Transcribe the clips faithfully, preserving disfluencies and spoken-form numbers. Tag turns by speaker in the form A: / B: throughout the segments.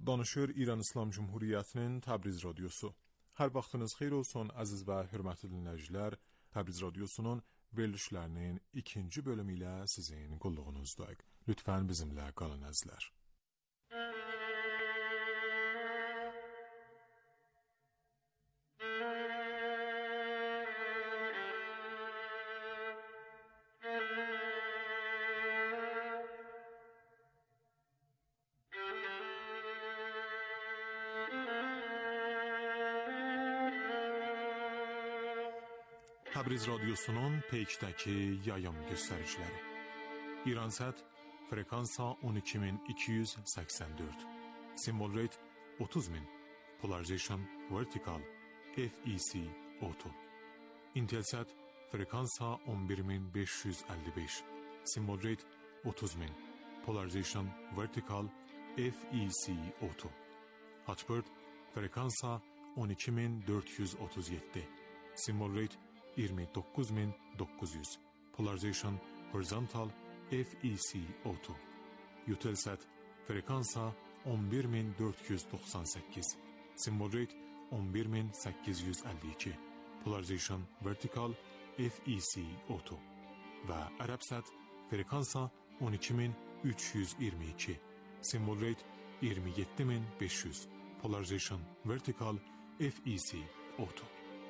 A: Danışır İran İslam Cumhuriyeti'nin Təbriz Radyosu. Hər vaxtınız xeyir olsun əziz və hörmətli dinləyicilər. Təbriz Radyosu'nun verilişlərinin ikinci bölümü ilə sizin qulluğunuzdayıq. Lütfən bizimlə qalın əzizlər. Təbriz Radyosu'nun Peyk'təki yayım göstəriciləri. İransat frekansa on iki min iki yüz səksən dörd, Symbol rate otuz min, Polarization vertical F E C auto. Intelsat frekansa on bir min beş yüz əlli beş, Symbol rate otuz min, Polarization vertical F E C auto. Hotbird frekansa on iki min dörd yüz otuz yeddi, Symbol rate iyirmi doqquz min doqquz yüz, Polarization horizontal F E C auto. Eutelsat frekansa on bir min dörd yüz doxsan səkkiz, Symbol rate on bir min səkkiz yüz əlli iki, Polarization vertical F E C auto. Və Arabsat frekansa on iki min üç yüz iyirmi iki, Symbol rate iyirmi yeddi min beş yüz, Polarization vertical F E C auto.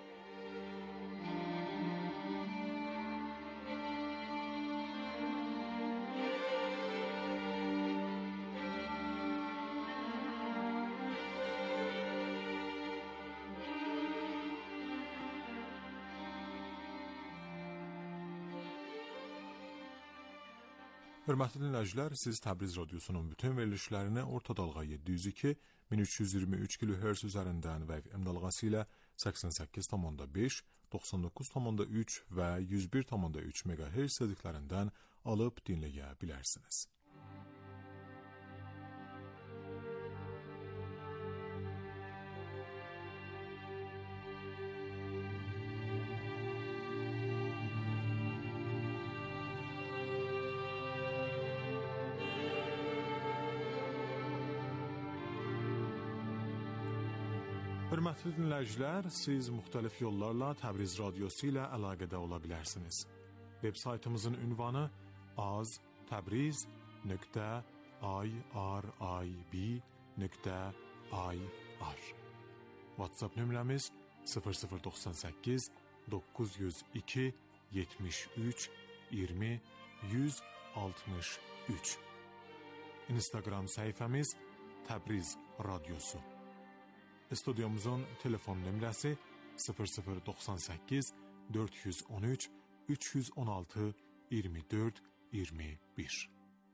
A: Hörmətli dinləyicilər, siz Təbriz Radyosu'nun bütün verilişlərini orta dalğa yeddi yüz iki min üç yüz iyirmi üç kilohertz üzərindən və F M dalğası ilə səksən səkkiz nöqtə beş, doxsan doqquz nöqtə üç və yüz bir nöqtə üç megahertz sədiklərindən alıb dinləyə bilərsiniz. Hörmətli dinləyicilər, siz müxtəlif yollarla Təbriz Radyosu ilə əlaqədə ola bilərsiniz. Web saytımızın ünvanı az təbriz nöqtə irib nöqtə ir. WhatsApp nömrəmiz sıfır sıfır doxsan səkkiz doqquz yüz iki yetmiş üç iyirmi yüz altmış üç. Instagram səhifəmiz Təbriz Radyosu. Studiyomuzun telefon nömrəsi sıfır sıfır doxsan səkkiz dörd yüz on üç üç yüz on altı iyirmi dörd iyirmi bir.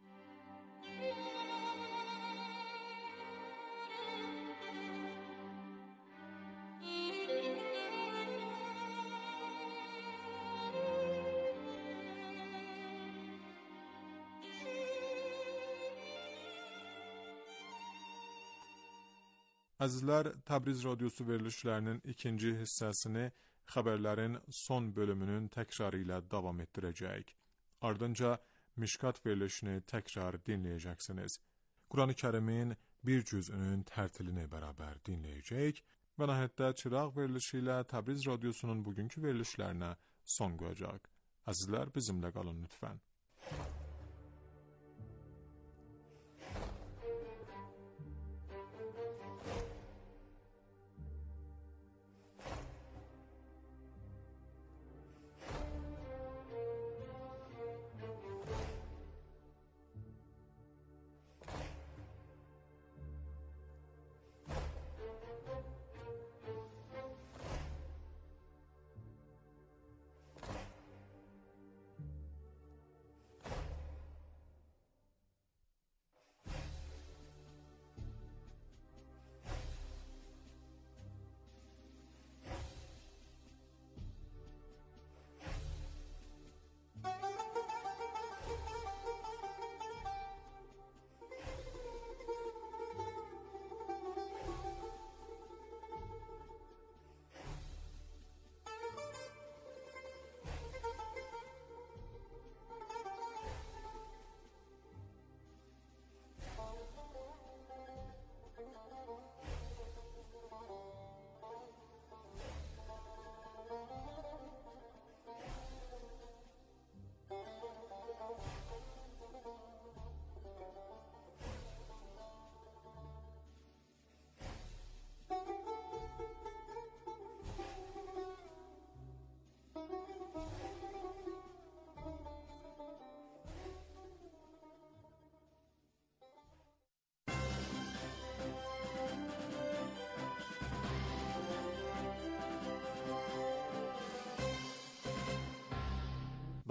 A: Əzizlər, Təbriz Radyosu verilişlərinin ikinci hissəsini xəbərlərin son bölümünün təkrarı ilə davam etdirəcəyik. Ardınca Mişkat verilişini təkrar dinləyəcəksiniz. Quran-ı Kərimin bir cüzünün tərtilini bərabər dinləyəcəyik və nəhayətdə Çıraq verilişi ilə Təbriz Radyosunun bugünkü verilişlərinə son qoyacaq. Əzizlər, bizimlə qalın lütfən.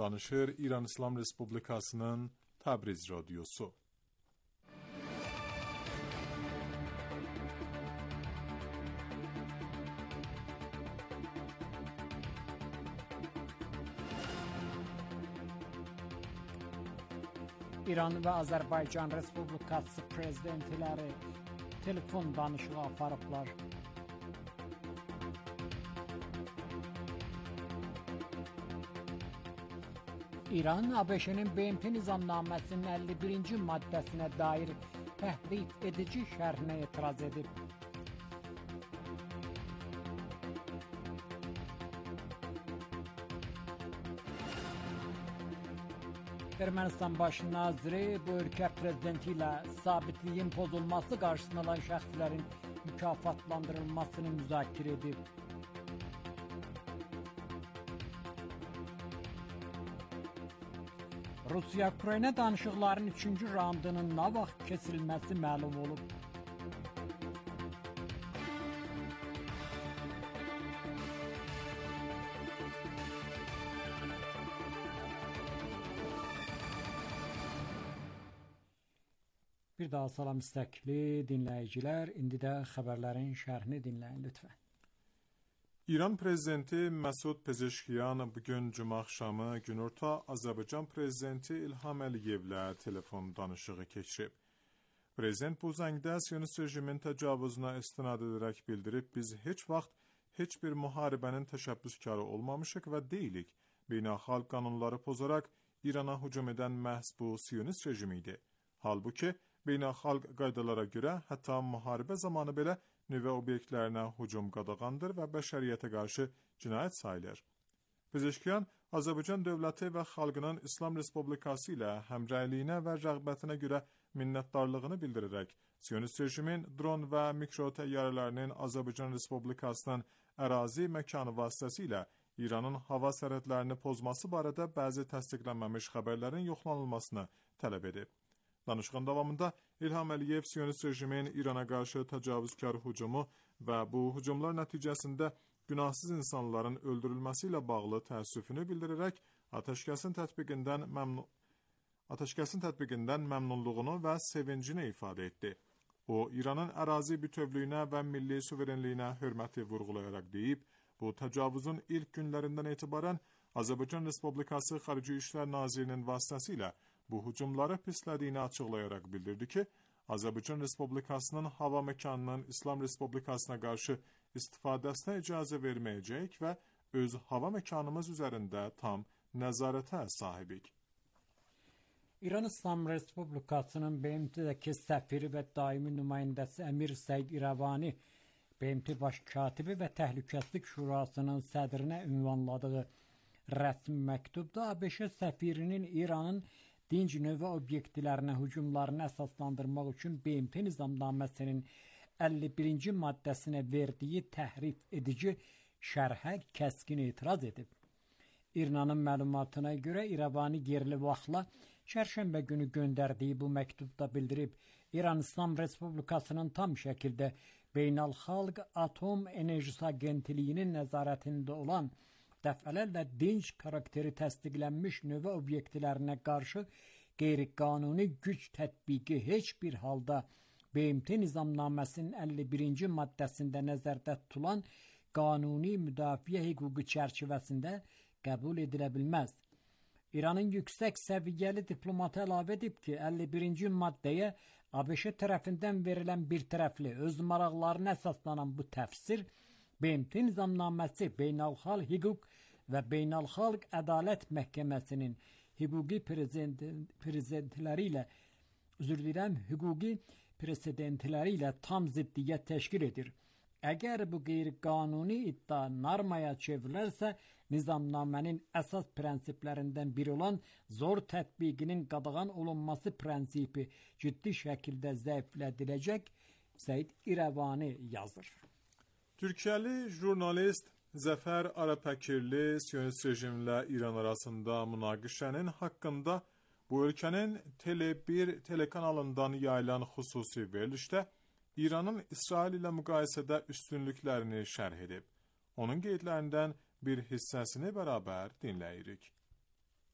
A: Danışır İran İslam Respublikasının Təbriz Radyosu.
B: İran və Azərbaycan Respublikası prezidentləri telefon danışığı aparıblar. İran, ABŞ-nin B M T nizamnaməsinin əlli birinci maddəsinə dair təhrif edici şərhinə etiraz edib. Ermənistan baş naziri bu ölkə prezidenti ilə sabitliyin pozulması qarşısına alan şəxslərin mükafatlandırılmasını müzakirə edib. Rusiya-Ukrayna danışıqlarının üçüncü raundunun nə vaxt keçirilməsi məlum olub. Bir daha salam istəkli dinləyicilər, indi də xəbərlərin şərhini dinləyin lütfən.
A: İran prezidenti Məsud Pezeşkiyan bugün cuma axşamı günorta Azərbaycan prezidenti İlham Əliyevlə telefon danışığı keçirib. Prezident bu zəngdə Siyonist rejimin təcavüzünə istinad edərək bildirib, biz heç vaxt heç bir müharibənin təşəbbüskarı olmamışıq və deyilik. Beynəlxalq qanunları pozaraq İrana hücum edən məhz bu Siyonist rejimi idi. Halbuki beynəlxalq qaydalara görə hətta müharibə zamanı belə nüvə obyektlərinə hücum qadağandır və bəşəriyyətə qarşı cinayət sayılır. Pezeşkiyan, Azərbaycan dövləti və xalqının İslam Respublikası ilə həmrəyliyinə və rəğbətinə görə minnətdarlığını bildirərək, Siyonist rejimin dron və mikro təyyarələrinin Azərbaycan Respublikasının ərazi məkanı vasitəsilə İranın hava sərhədlərini pozması barədə bəzi təsdiqlənməmiş xəbərlərin yoxlanılmasını tələb edib. Danışığın davamında İlham Əliyev Siyonist rejimin İrana qarşı təcavüzkar hücumu və bu hücumlar nəticəsində günahsız insanların öldürülməsi ilə bağlı təəssüfünü bildirərək atəşkəsin tətbiqindən məmnun atəşkəsin tətbiqindən məmnunluğunu və sevincini ifadə etdi. O, İranın ərazi bütövlüyünə və milli suverenliyinə hörməti vurğulayaraq deyib, bu təcavüzün ilk günlərindən etibarən Azərbaycan Respublikası Xarici İşlər Nazirinin vasitəsilə bu hücumları pislədiyini açıqlayaraq bildirdi ki, Azərbaycan Respublikasının hava məkanının İslam Respublikasına qarşı istifadəsinə icazə verməyəcək və öz hava məkanımız üzərində tam nəzarətə sahibik.
B: İran İslam Respublikasının B M T'dəki səfiri və daimi nümayəndəsi Əmir Səid İrəvani, B M T Baş katibi və Təhlükəsizlik Şurasının sədrinə ünvanladığı rəsmi məktubda ABŞ səfirinin İranın dinc nüvə obyektlərinə hücumlarını əsaslandırmaq üçün B M T nizamnaməsinin əlli birinci maddəsinə verdiyi təhrif edici şərhə kəskin etiraz edib. İranın məlumatına görə İrəvani yerli vaxtla çərşənbə günü göndərdiyi bu məktubda bildirib, İran İslam Respublikasının tam şəkildə Beynəlxalq Atom Enerjisi Agentliyinin nəzarətində olan dəfələrlə dinc karakteri təsdiqlənmiş nüvə obyektlərinə qarşı qeyri-qanuni güc tətbiqi heç bir halda B M T nizamnaməsinin əlli birinci maddəsində nəzərdə tutulan qanuni müdafiə hüququ çərçivəsində qəbul edilə bilməz. İranın yüksək səviyyəli diplomatı əlavə edib ki, əlli birinci maddəyə ABŞ tərəfindən verilən bir tərəfli öz maraqlarına əsaslanan bu təfsir B M T nizamnaməsi beynəlxalq hüquq və beynəlxalq ədalət məhkəməsinin hüquqi prezidentləri ilə üzr diləyirəm, hüquqi prezidentləri ilə tam ziddiyyət təşkil edir. Əgər bu qeyri-qanuni iddia normaya çevrilərsə, nizamnamənin əsas prinsiplərindən biri olan zor tətbiqinin qadağan olunması prinsipi ciddi şəkildə zəiflədiləcək, Səid İrəvani yazır.
A: Türkiyəli jurnalist Zəfər Arapəkirli Siyonist rejimlə İran arasında münaqişənin haqqında bu ölkənin Tele bir telekanalından yayılan xüsusi verilişdə İranın İsrail ilə müqayisədə üstünlüklərini şərh edib. Onun qeydlərindən bir hissəsini bərabər dinləyirik.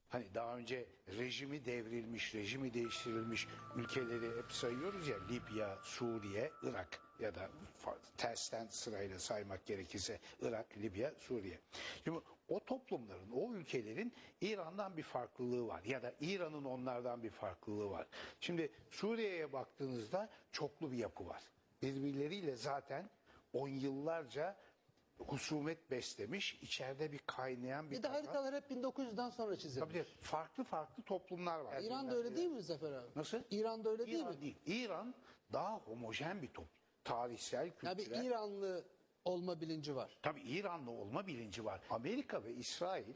C: Hani daha önce rejimi devrilmiş, rejimi değiştirilmiş ülkeleri hep sayıyoruz ya, Libya, Suriye, Irak ya da tersten sırayla saymak gerekirse Irak, Libya, Suriye. Şimdi o toplumların, o ülkelerin İran'dan bir farklılığı var ya da İran'ın onlardan bir farklılığı var. Şimdi Suriye'ye baktığınızda çoklu bir yapı var. Birbirleriyle zaten on yıllarca husumet beslemiş, içeride bir kaynayan bir...
D: Bir de haritalar hep bin dokuz yüzden sonra çizilmiş.
C: Tabii farklı farklı toplumlar var.
D: İran'da öyle değil mi Zafer abi?
C: Nasıl?
D: İran'da öyle değil
C: İran
D: mi?
C: değil. İran daha homojen bir toplum. Tarihsel, kültürel.
D: Tabii İranlı olma bilinci var.
C: Tabii İranlı olma bilinci var. Amerika ve İsrail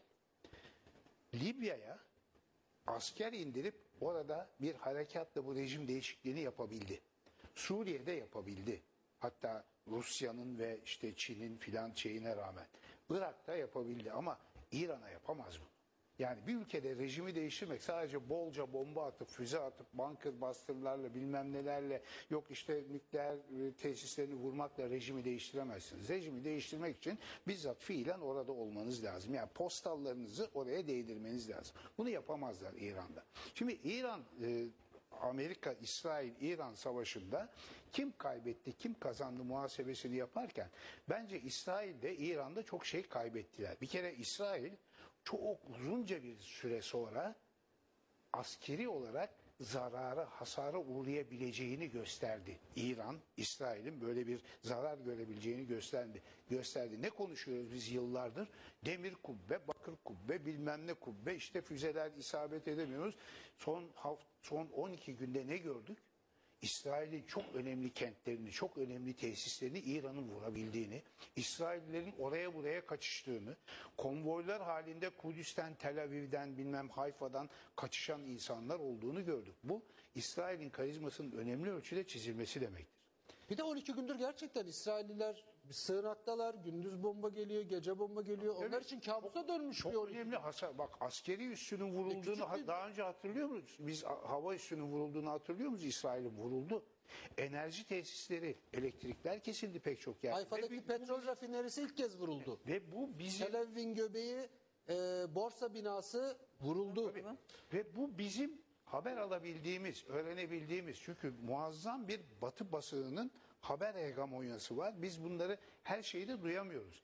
C: Libya'ya asker indirip orada bir harekatla bu rejim değişikliğini yapabildi. Suriye'de yapabildi. Hatta Rusya'nın ve işte Çin'in filan şeyine rağmen. Irak'ta yapabildi ama İran'a yapamaz bunu. Yani bir ülkede rejimi değiştirmek sadece bolca bomba atıp, füze atıp, bunker bastırlarla bilmem nelerle, yok işte nükleer tesislerini vurmakla rejimi değiştiremezsiniz. Rejimi değiştirmek için bizzat fiilen orada olmanız lazım. Yani postallarınızı oraya değdirmeniz lazım. Bunu yapamazlar İran'da. Şimdi İran... E, Amerika, İsrail, İran savaşında kim kaybetti, kim kazandı muhasebesini yaparken bence İsrail'de, İran'da çok şey kaybettiler. Bir kere İsrail çok uzunca bir süre sonra askeri olarak zarara, hasara uğrayabileceğini gösterdi. İran, İsrail'in böyle bir zarar görebileceğini gösterdi. gösterdi. Ne konuşuyoruz biz yıllardır? Demir kubbe, bakır kubbe, bilmem ne kubbe, işte füzeler isabet edemiyoruz. Son hafta, son on iki günde ne gördük? İsrail'in çok önemli kentlerini, çok önemli tesislerini İran'ın vurabildiğini, İsraillerin oraya buraya kaçıştığını, konvoylar halinde Kudüs'ten, Tel Aviv'den, bilmem Hayfa'dan kaçışan insanlar olduğunu gördük. Bu İsrail'in karizmasının önemli ölçüde çizilmesi demektir.
D: Bir de on iki gündür gerçekten İsrailliler sığınaktalar, gündüz bomba geliyor, gece bomba geliyor. Onlar
C: Evet,
D: için kabusa dönmüş.
C: Çok önemli hasar. Bak askeri üssünün vurulduğunu
D: E, bir...
C: daha önce hatırlıyor musunuz? Biz hava üssünün vurulduğunu hatırlıyor musunuz? İsrail'in vuruldu. Enerji tesisleri, elektrikler kesildi pek çok yerde.
D: Hayfa'daki
C: ve,
D: petrol rafinerisi ilk kez vuruldu.
C: Ve bu bizim...
D: Tel Aviv'in göbeği, e, borsa binası vuruldu.
C: Tabii. Ve bu bizim haber alabildiğimiz, öğrenebildiğimiz, çünkü muazzam bir Batı basınının haber hegemonyası var. Biz bunları her şeyde duyamıyoruz.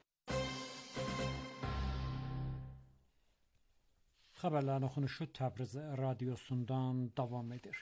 B: Haberlerin okunuşu Təbriz radyosundan davam edir.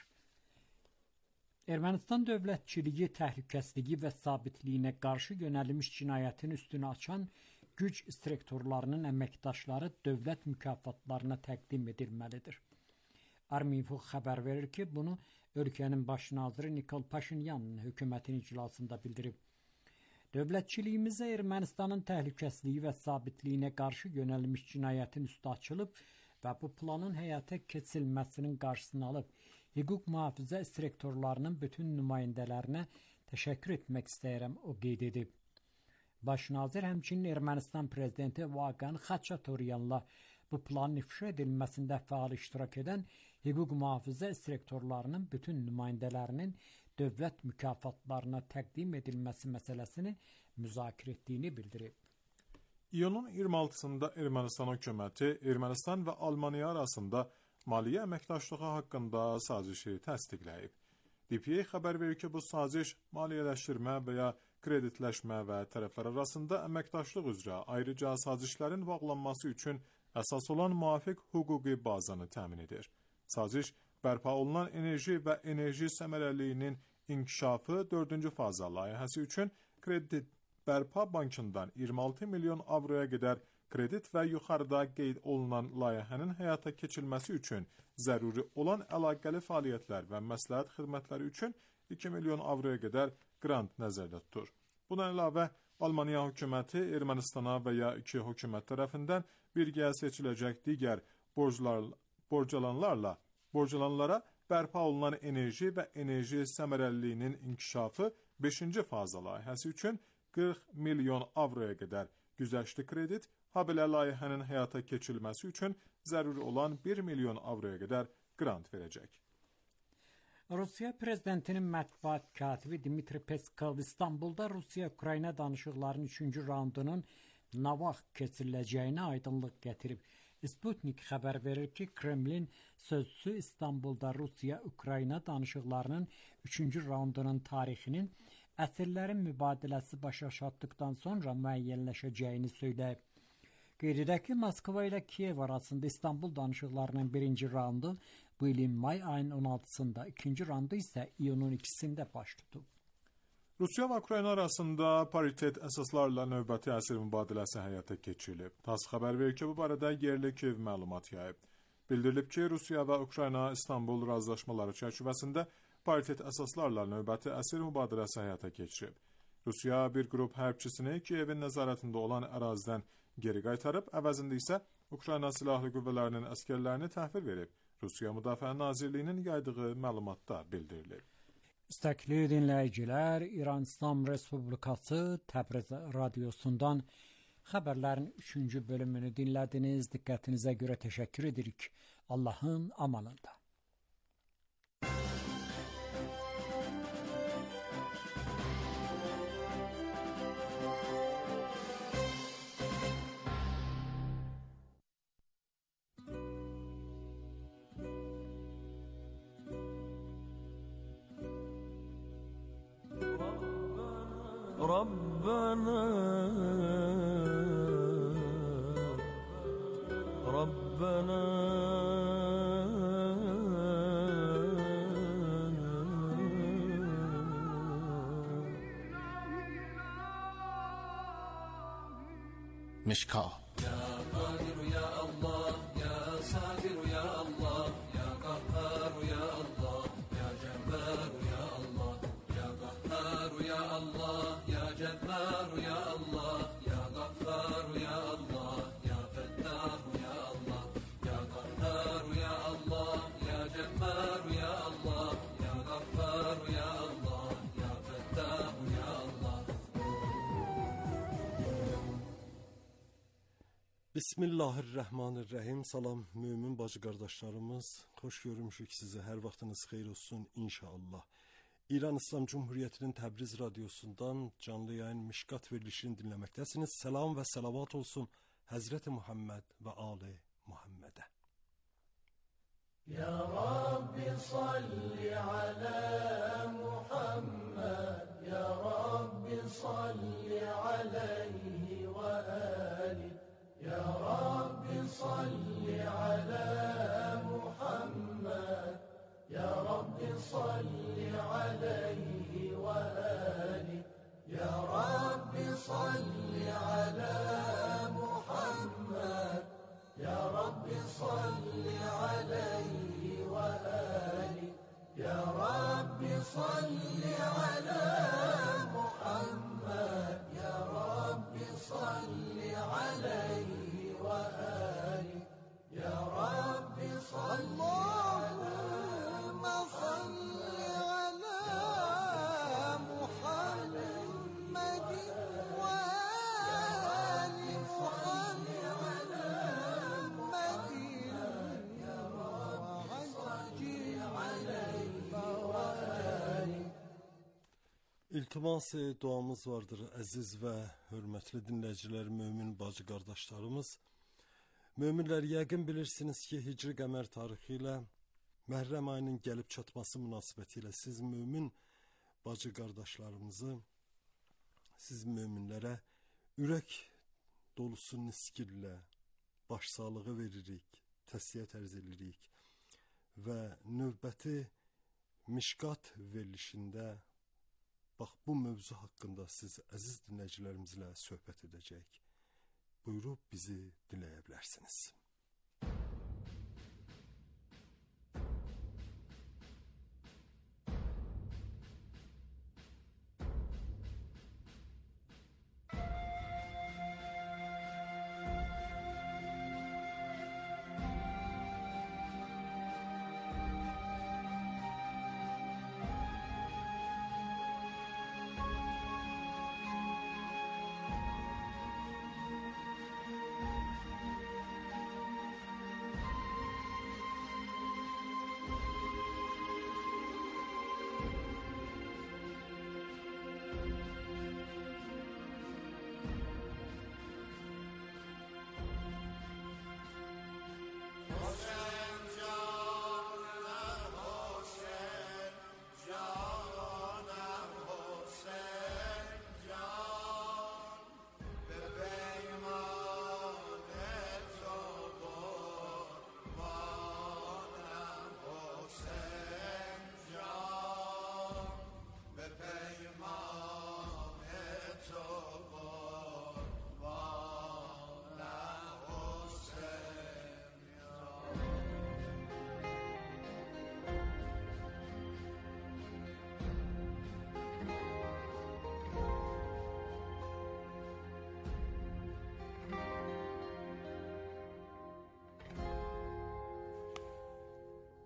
B: Ermənistan dövlətçiliyi, təhlükəsizliyi və sabitliyinə qarşı yönəlmiş cinayətin üstünü açan güc instruktorlarının əməkdaşları dövlət mükafatlarına təqdim edilməlidir. Arminfo xəbər verir ki, bunu ölkənin baş naziri Nikol Paşinyanın hökumətin iclasında bildirib. Dövlətçiliyimizə Ermənistanın təhlükəsizliyi və sabitliyinə qarşı yönəlmiş cinayətin üstü açılıb və bu planın həyata keçirilməsinin qarşısını alıb, hüquq mühafizə instruktorlarının bütün nümayəndələrinə təşəkkür etmək istəyirəm, o qeyd edib. Baş nazir həmçinin Ermənistan prezidenti Vaqan Xaçatoryanla bu planın ifşa edilməsində fəal iştirak edən hüquq mühafizə instruktorlarının bütün nümayəndələrinin dövlət mükafatlarına təqdim edilməsi məsələsini müzakirə etdiyini bildirib.
A: İyunun iyirmi altısında Ermənistan hökuməti Ermənistan və Almaniya arasında maliyyə əməkdaşlığı haqqında sazişi təsdiqləyib. D P A xəbər verir ki, bu saziş maliyyələşdirmə və ya kreditləşmə və tərəflər arasında əməkdaşlıq üzrə ayrıca sazişlərin bağlanması üçün əsas olan müvafiq hüquqi bazanı təmin edir. Saziş, bərpa olunan enerji və enerji səmərəliliyinin inkişafı dördüncü faza layihəsi üçün kredit Bərpa Bankından iyirmi altı milyon avroya qədər kredit və yuxarıda qeyd olunan layihənin həyata keçirilməsi üçün zəruri olan əlaqəli fəaliyyətlər və məsləhət xidmətləri üçün iki milyon avroya qədər qrant nəzərdə tutur. Bundan əlavə, Almaniya hökuməti Ermənistana və ya iki hökumət tərəfindən birgə seçiləcək digər borclar, borcalanlarla, borcalanlara bərpa olunan enerji və enerji səmərəliliyinin inkişafı beşinci faza layihəsi üçün qırx milyon avroya qədər güzəştli kredit, habelə layihənin həyata keçirilməsi üçün zəruri olan bir milyon avroya qədər qrant verəcək.
B: Rusiya prezidentinin mətbuat katibi Dmitri Peskov İstanbulda Rusiya-Ukrayna danışıqlarının üçüncü raundunun nə vaxt keçiriləcəyinə aydınlıq gətirib. Sputnik xəbər verir ki, Kremlin sözçüsü İstanbulda Rusiya-Ukrayna danışıqlarının üçüncü raundunun tarixinin əsirlərin mübadiləsi başa çatdıqdan sonra müəyyənləşəcəyini söyləyib. Qeyd edək ki, Moskva ilə Kiyev arasında İstanbul danışıqlarının birinci raundu bu ilin may ayının on altısında, ikinci raundu isə iyunun ikisində baş tutub.
A: Rusiya və Ukrayna arasında paritet əsaslarla növbəti əsir mübadiləsi həyata keçirilib. TASS xəbər verir ki, bu barədə yerli Kiyev məlumat yayıb. Bildirilib ki, Rusiya və Ukrayna İstanbul razılaşmaları çərçivəsində paritet əsaslarla növbəti əsir mübadiləsi həyata keçirib. Rusiya bir qrup hərbçisini Kiyevin nəzarətində olan ərazidən geri qaytarıb, əvəzində isə Ukrayna Silahlı Qüvvələrinin əskərlərini təhvil verib. Rusiya Müdafiə Nazirliyinin yaydığı məlumatda bildirilib.
B: İstəkli dinləyicilər, İran İslam Respublikası Təbriz radiosundan xəbərlərin üçüncü bölümünü dinlədiniz. Diqqətinizə görə təşəkkür edirik. Allahın amanında.
E: ربنا ربنا
F: مشکا
E: يا قادر يا الله يا صابر يا الله يا قهار يا الله يا جبار يا الله يا قهار يا الله يا جبار يا الله يا غفار يا الله يا فتاح يا الله يا قهار يا الله يا جبار يا الله يا غفار يا الله يا فتاح يا الله.
G: Bismillahirrahmanirrahim. Salam mümin bacı qardaşlarımız. Xoş görmüşük sizi. Hər vaxtınız xeyir olsun inşallah. İran İslam Cumhuriyeti'nin Təbriz radyosundan canlı yayın Mişkat verilişini dinləməkdəsiniz. Selam və salavat olsun Həzreti Muhammed və Ali Muhammed'e.
E: Ya Rabbi salli ala Muhammed, Ya Rabbi salli aleyhi ve ali. Ya Rabbi salli ala Muhammed, Ya Rabbi salli aleyhi ve ali. Ya Rabbi salli ala Muhammed, Ya Rabbi salli aleyhi ve ali. Ya Rabbi salli ala Muhammed, Ya Rabbi salli aleyhi ve ali. Ya Rabbi salli Allahümme salli ala Muhammedin ve ali Muhammed.
G: İltimas duamız vardır əziz və hörmətli dinləyicilər, mömin bacı qardaşlarımız. Möminlər, yəqin bilirsiniz ki, Hicri qəmər tarixi ilə Məhrəm ayının gəlib çatması münasibəti ilə siz mömin bacı qardaşlarımızı, siz möminlərə ürək dolusu niskillə başsağlığı veririk, təsliyyət ərz edirik və növbəti Mişkat verilişində bax bu mövzu haqqında siz əziz dinləyicilərimizlə söhbət edəcək. Buyurub bizi dinləyə bilərsiniz.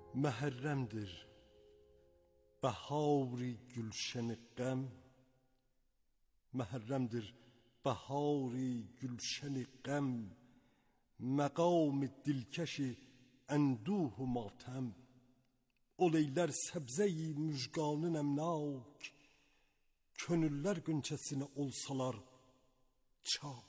G: Məhərrəmdir bəhari gülşəni qəm, Məhərrəmdir bəhari gülşəni qəm, məqam-ı dilkəşiənduh-u matəm. O leylər səbzəyi müjganı nəmnak, könüllər günçəsinə olsalar çak.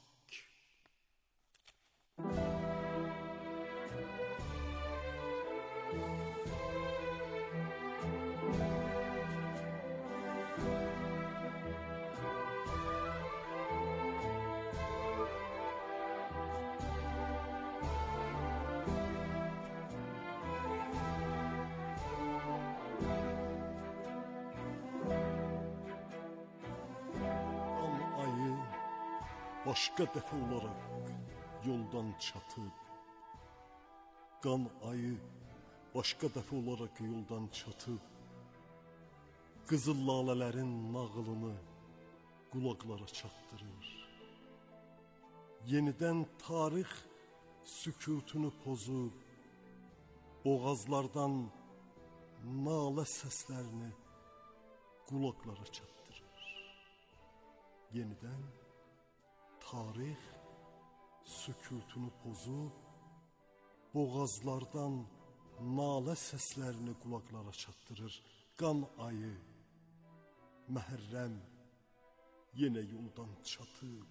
G: Başqa dəfə olaraq yoldan çatıb, qan ayı başqa dəfə olaraq yoldan çatıb, qızıl lalələrin nağılını qulaqlara çatdırır. Yenidən tarix sükutunu pozub, boğazlardan nalə səslərini qulaqlara çatdırır. Yenidən tarix sükutunu pozub, boğazlardan nalə səslərini qulaqlara çatdırır. Qan ayı, Məhərrəm yenə yoldan çatıb,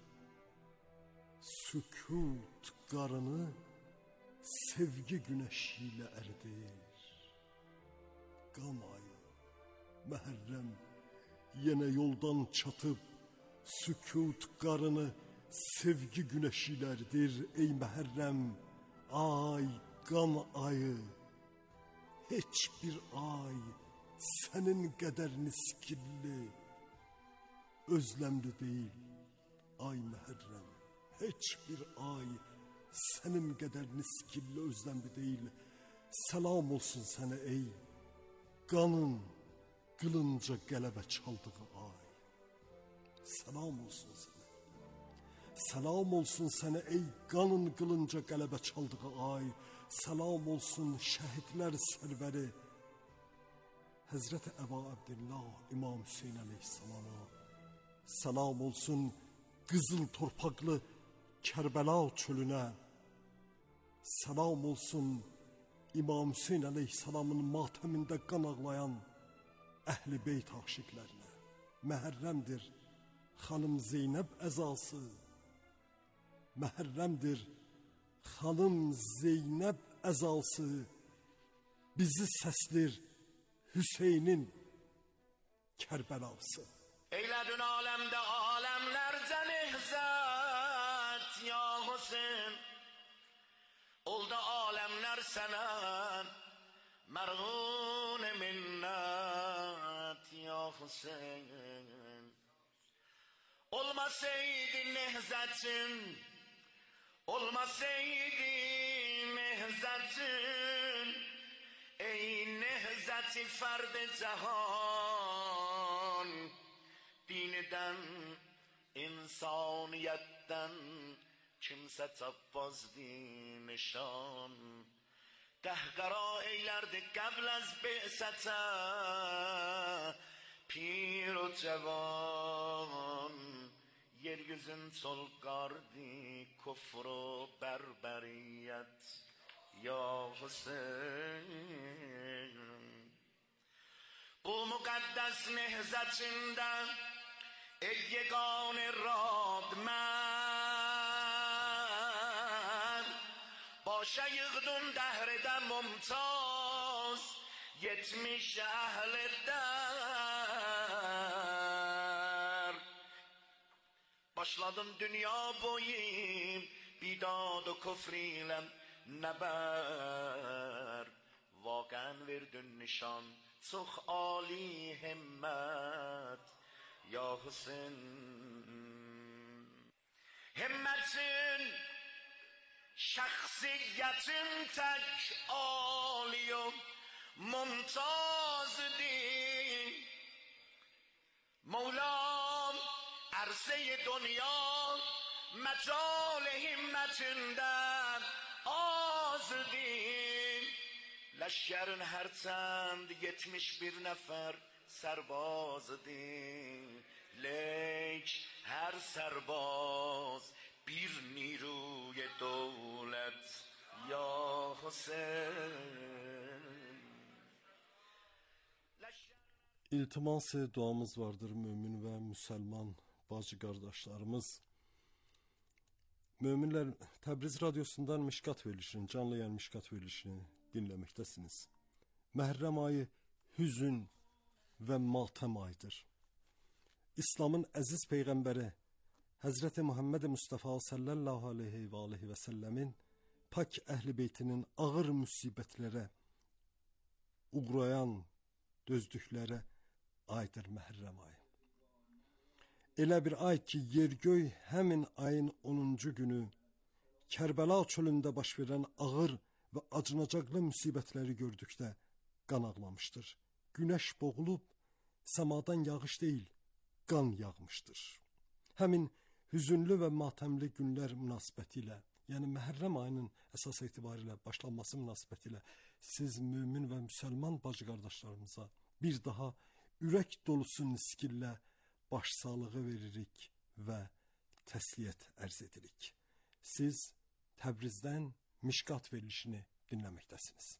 G: sükut qarını sevgi günəşi ilə ərdir. Qan ayı, Məhərrəm yenə yoldan çatıb, sükut qarını sevgi güneşilerdir ey Məhərrəm. Ay, qan ayı, heç bir ay sənin qədər niskilli, özləmli deyil. Ay Məhərrəm, heç bir ay sənin qədər niskilli, özləmli deyil. Səlam olsun sənə ey qanın qılınca qələbə çaldığı ay. Səlam olsun sənə. Səlam olsun sənə ey qanın qılınca qələbə çaldığı ay. Səlam olsun şəhidlər sərvəri Həzrət Əba Abdillah İmam Hüseyin əleyhissalama. Səlam olsun qızıl torpaqlı Kərbəla çölünə. Səlam olsun İmam Hüseyin əleyhissalamın matəmində qan ağlayan Əhl-i Beyt aşiqlərinə. Məhərrəmdir xanım Zeynəb əzası, Məhərrəmdir xanım Zeynəb əzası, bizi səslir Hüseynin Kərbəlası.
F: Eylədün aləmdə aləmlərcə nehzət ya Hüseyin, oldu aləmlər sənə mərğun minnət ya Hüseyin. Olmasaydı nehzətin, olmasaydı nehzətin, ey nehzəti fərd-i cəhan, dinidən, insaniyyətdən kimsə tapmazdı nişan. Qəhqara eylərdi qəbl az bi'sətə pir o cavan, yeryüzün solqardı küfr o bərbəriyət ya Hüseyin. Bu müqəddəs nehzətində ey yegane radmən, başa yığdın dəhrdə mumtaz yetmiş əhl-i dər. Başladın dünya boyu bidad o küfr ilə nəbər, vaqən verdin nişan çox ali himmət ya Hüseyin. Himmətin, şəxsiyyətin tək ali o mumtazdır. Mevlam عرصه دنیا مجال همتیnden azdir. Leşkerin her çand yetmiş bir nefer serbaz idi. Lek her serbaz bir niruy devlet ya Hüseyin.
G: İltimas duamız vardır mümin ve Müslüman bacı kardeşlerimiz. Müminler, Təbriz Radyosu'ndan Mişkat verilişini, canlı yayın Mişkat verilişini dinlemektesiniz. Muharrem ayı hüzün ve matəm ayıdır. İslam'ın əziz peyğəmbəri Hazreti Muhammed Mustafa sallallahu aleyhi ve aleyhi ve sellemin pak ehli beytinin ağır musibetlere uğrayan dözdükleri aydır Muharrem ayı. Elə bir ay ki, yer göy həmin ayın onuncu günü Kərbəla çölündə baş verən ağır və acınacaqlı müsibətləri gördükdə qan ağlamışdır. Güneş boğulub, səmadan yağış deyil, qan yağmışdır. Həmin hüzünlü və matəmli günlər münasibətilə, yəni Muharrem ayının əsas etibarilə başlanması münasibətilə siz mümin və müsəlman bacı qardaşlarımıza bir daha ürək dolusu niskillə başsağlığı veririk və təsliyyət ərz edirik. Siz Təbrizdən Mişkat verilişini dinləməkdəsiniz.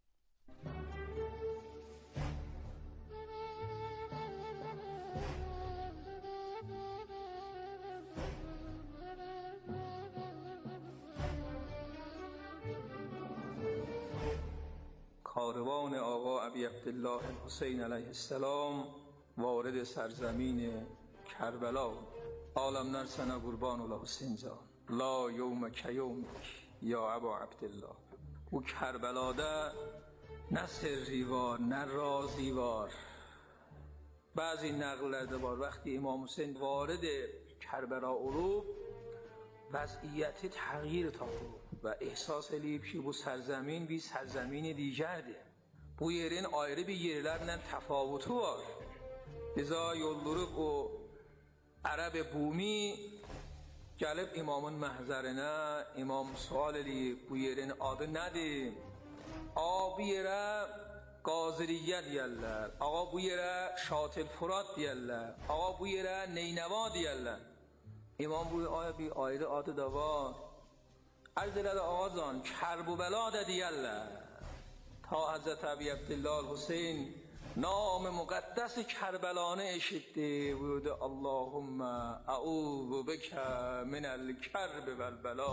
H: کاروان آقا ابی عبدالله حسین علیه السلام وارد سرزمین کربلا. عالمler sana kurban ola Hüseyin can. La yevme keyevmek ya Eba Abdillah. Bu Kerbela'da ne sirri var ne razi var. Bazı نقلlerde var. Vakti İmam Hüseyin vارد Kerbela olup vəziyyəti təğyir tapıb və ehsas eləyib ki, bu sərzamin bir sərzamin digərdir. Bu yerin ayrı bir yerlərlə təfavutu var. Liza yollurub o Ərəb Bumi gəlib imamın məhzərinə, imam sual eləyib, bu yerin adı nədir? Ağa bu yerə Qaziriyyə deyərlər, ağa bu yerə Şatil Furat deyərlər, ağa bu yerə Neynəva deyərlər. İmam buyur, آیا bir ayrı adı da var. Arz elədi ağazan, Kərb و Bəla da deyərlər. Ta Hazreti Əbi Abdillah Hüseyin nam müqəddəs Kərbəlanı eşitdi. Buyurdu, Allahümmə əuzu bikə minəl kərb vəl bəla.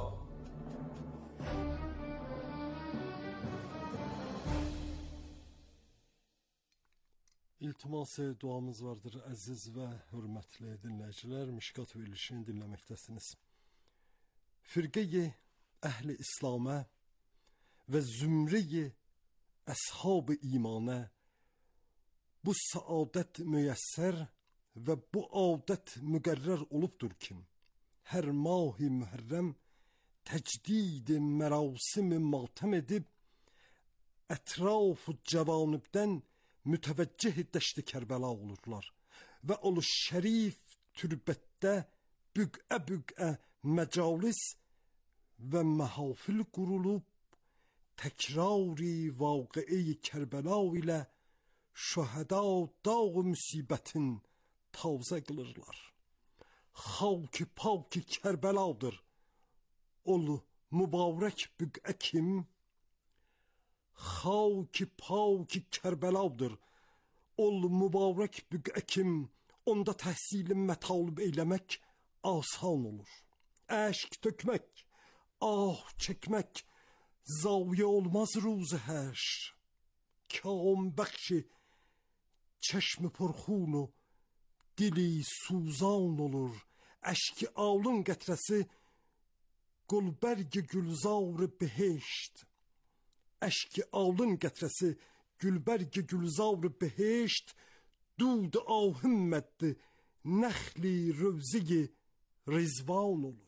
G: İltiması duamız vardır əziz və hürmətli dinləyicilər. Mişkat verilişini dinləməkdəsiniz. Firqeyi əhli İslamə və zümreyi əshab-ı imanə bu saadət müyəssər və bu adət müqərrər olubdur ki, hər mahi mühərrəm təcdid mərasim matəm edib, ətraf-ı cəvanibdən mütəvəccih dəşti Kərbəla olurlar və olur şərif türbətdə büqə-büqə məcalis və məhafil qurulub təkrari vaqi'i Kərbəla ilə şəhəda dağ müsibətin tavzə qılırlar. Xalq-ı pak-ı Kərbəladır, olu mübarək büqə kim? Xalq-ı pak-ı Kərbəladır, ol mübarək büqə kim? Onda təhsil mətalib eyləmək asan olur. Əşq tökmək, ah çəkmək zaviyə olmaz ruz həşr. Kam bəxşi çeşmi pərxunu dili suzan olur. Əşki alın qətrəsi gülbərgi gülzar behişt. Əşki alın qətrəsi gülbərgi gülzar behişt. Dud ahümməddi nəxli rövziyi rizvan olur.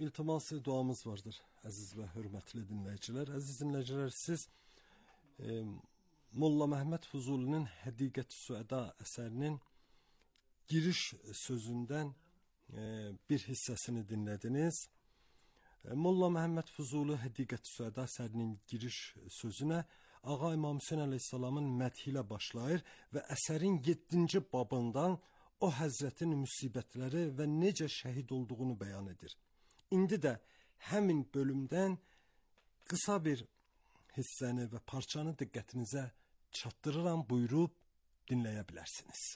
G: iltiması duamız vardır əziz və hörmətli dinləyicilər. Əziz dinləyicilər, siz e, Molla Məhəmməd Füzulinin Həqiqət-i Süəda əsərinin giriş sözündən e, bir hissəsini dinlədiniz. E, Molla Məhəmməd Füzuli Həqiqət-i Süəda əsərinin giriş sözünə Ağa İmam Hüseyn əleyhissalamın mədhi ilə başlayır və əsərin yeddinci babından o həzrətin müsibətləri və necə şəhid olduğunu bəyan edir. İndi də həmin bölümdən qısa bir hissəni və parçanı diqqətinizə çatdırıram, buyurub dinləyə bilərsiniz.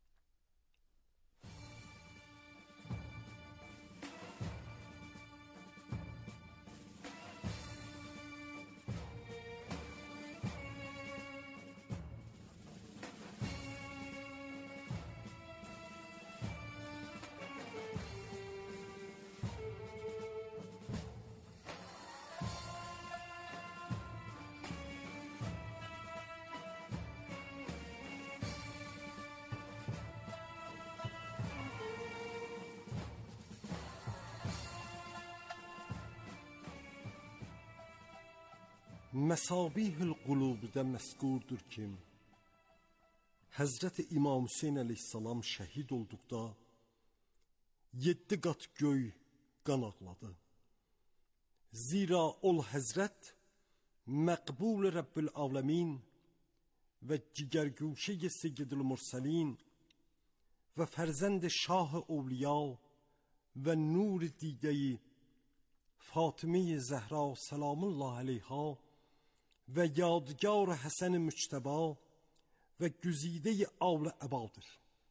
G: Məsabihül qulubdə məsqurdur kim, Həzrət İmam Hüseyn əleyhissalam şəhid olduqda yeddi qat göy qan ağladı. Zira ol Həzrət məqbul Rəbbül Aləmin və cigərguşə Seyyidül Mürsəlin və fərzənd Şah-ı Ovliya və nur dideyi Fatımi Zəhra Səlamullah əleyha və yadgar Həsən Müçtəba və güzidə-i avl əbadır.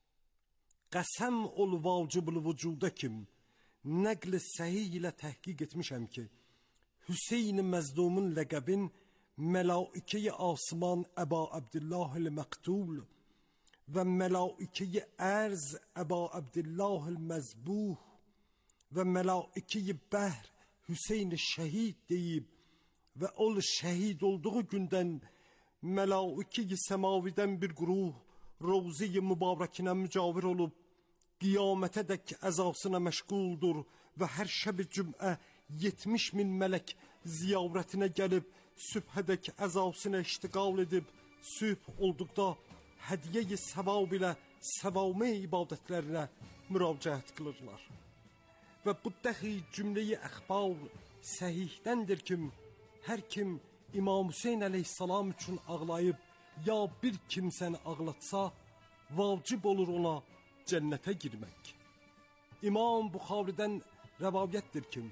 G: Qəsəm ol vacibül vücuda kim, nəql səhih ilə təhqiq etmişəm ki, Hüseyn Məzlumun ləqəbin Mələikə-i Asman Əba Abdillahil Məqtul və Mələikə-i Ərz Əba Abdillahil Məzbuh və Mələikə-i Bəhr Hüseyn şəhid deyib və ol şəhid olduğu gündən Mələikə-i Səmavidən bir quruh Rovzi-i Mübarəkinə mücavir olub qiyamətədək əzasına məşğuldur və hər şəb-i cümə yetmiş min mələk ziyarətinə gəlib sübhədək əzasına iştiqal edib sübh olduqda hədiyə-i səvab ilə səvamə ibadətlərinə müraciət qılırlar. Və bu dəxi cümləyi əxbar səhihdəndir ki, hər kim İmam Hüseyn əleyhissalam üçün ağlayıb ya bir kimsəni ağlatsa, vacib olur ona cənnətə girmək. İmam Buxaridən rəvayətdir ki,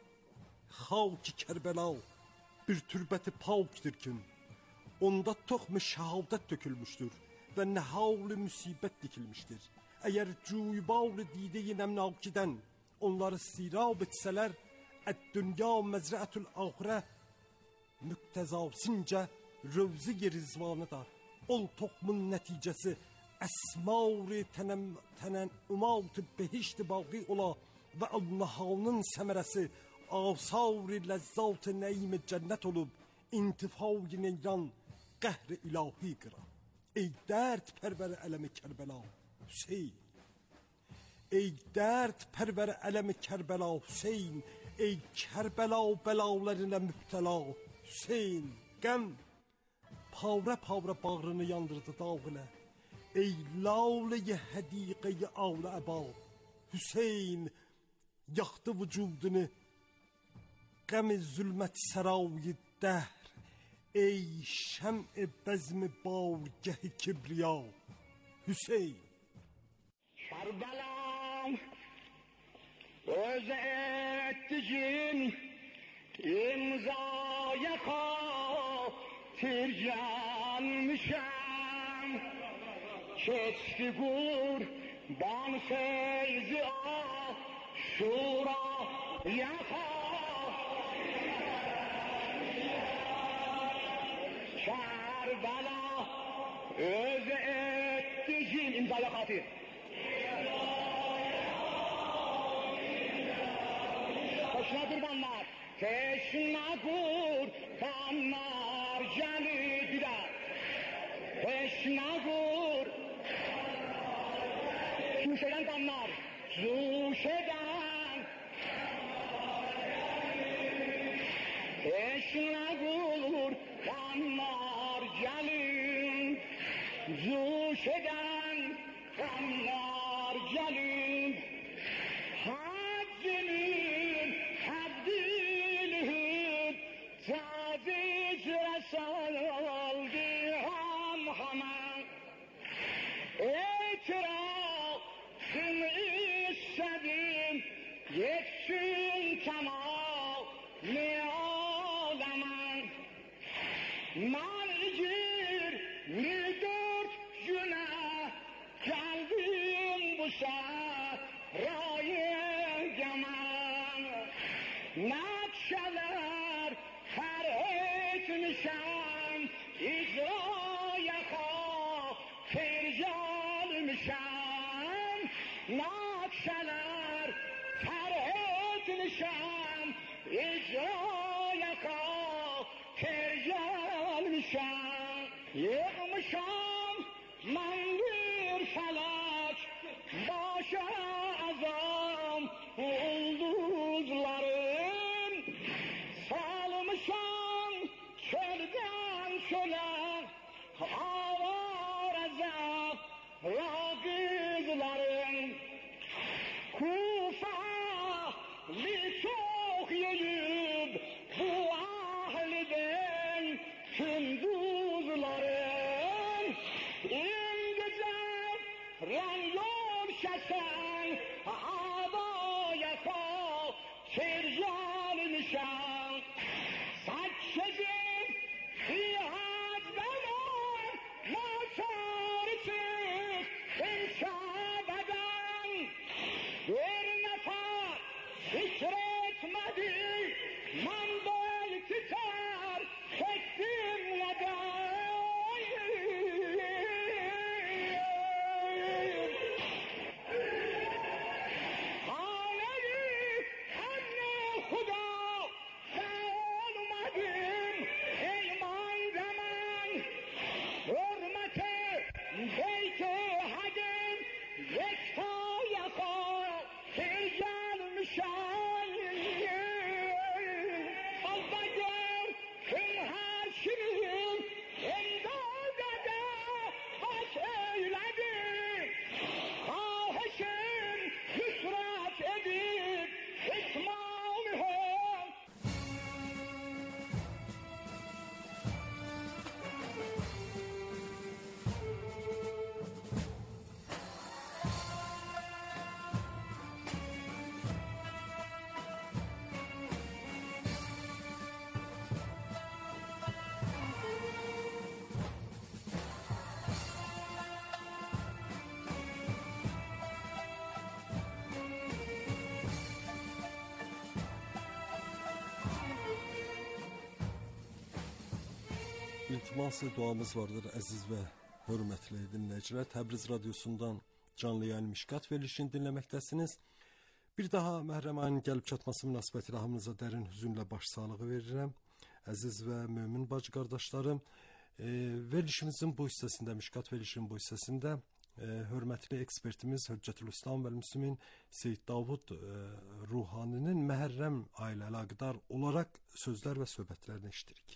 G: xalq-i Kərbəla bir türbəti pakdir ki, onda toxm-ı şəhadət tökülmüşdür və nəhal-i müsibət dikilmişdir. Əgər cuyubal didə-i nəmnakidən onları sirab etsələr, əd-dünya məzrəətül axirə müqtəzasıncə rövzi-i rizvanıdır. Ol toxmun nəticəsi əsmar-ı tənəumat-ı behişt-i baqi ola və Allah'ın səmərəsi asar-ı ləzzat-ı nəim-i cənnət olub, intifai neyran qəhr-i ilahi qıra. Ey dərd pərvər ələm-i Kərbəla Hüseyn, ey dərd pərvər ələm-i Kərbəla Hüseyn, ey Kərbəla bəlalarına mübtəla Hüseyn, qəm pavra-pavra bağrını yandırdı dağ ilə. Ey lalə-i hədiqə-i avlə əba Hüseyn, yaxdı vücudunu qəm-i zülmət səray-i dəhr. Ey şəm-i bəzm-i bargəh-i kibriya Hüseyn.
F: Kərbəlam öz etdiğin imzaya xatir gəlmişəm. Keçdi qurban feyzi aşuraya Kərbəla öz etdiğin imzaya xatir. Teşna qurbanlar, teşna qurbanlar gəliblər. Teşna qur Zuş edən qanlar, zuş edən
I: زو شدن خمار جلیم حدیمین حدیلهود تازیج رسالدی هم همه اعتراف کن ایستدیم یکشون تمام میالمن من گیر میدرد جونه قلبیم بسر رای گمن نقشلر هر ایت میشن اجرای خواه فرجال میشن نقشلر هر ایت میشن اجرای خواه فرجال میشن یغمشان من bir felak başa azam ulduzların salmışam çölden çöle avar azap rakızların Kufalı çok yiyip bu ahliden künduzların İngilizler rengol şesen havaya kal sercanmışam saçsızım fiyat beler maçarısız insabeden bir nefes fikretmedi man bel titer çektim neden
G: İltimas duamız vardır əziz və hörmətli dinləyicilər. Təbriz radiosundan canlı yayın Mişqat verilişini dinləməkdəsiniz. Bir daha Məhrəm ayının gəlib çatması münasibətilə hamınıza dərin hüzünlə başsağlığı verirəm. Əziz və mömin bacı qardaşlarım, e, verilişimizin bu hissəsində, Mişqat verilişinin bu hissəsində e, hörmətli ekspertimiz Hüccətül-İslam və Müslümin Seyyid Davud e, Ruhaninin Məhərrəm ayı ilə əlaqədar olaraq sözlər və söhbətlərini eşidirik.